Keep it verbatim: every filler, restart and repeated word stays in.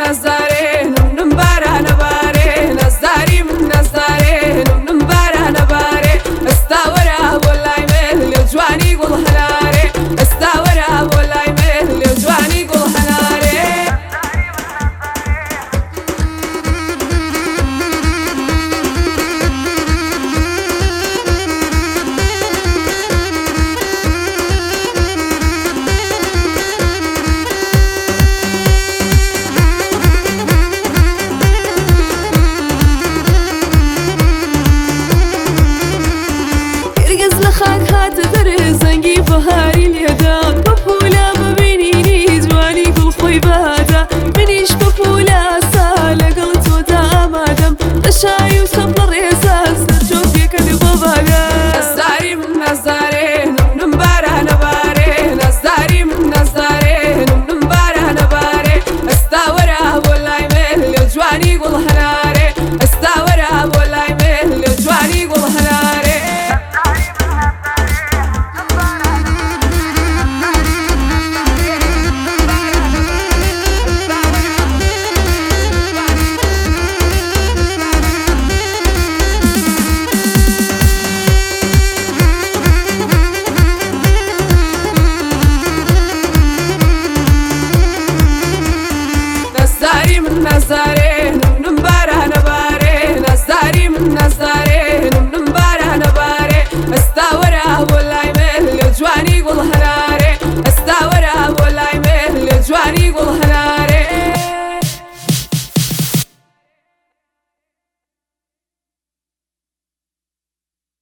نزاره نم باره نباره نزاری من نزاره نم باره نباره استاوره والله مهل جوانی قول حناره استاوره والله مهل جوانی قول حناره خاک هات در زنگی بهاری لیدا بپولا ببینینی جوانی گل خوی بهادا منیش بپولا سالگل تو دا آمادم دشای و سبل ریزا سر جوزی کدی بابادا نزاری من نزاره نم باره نباره نزاری من نزاره نم باره نباره استاوره والله مهل جوانی قول حناره استاوره والله مهل جوانی قول حناره نزاری من نزاره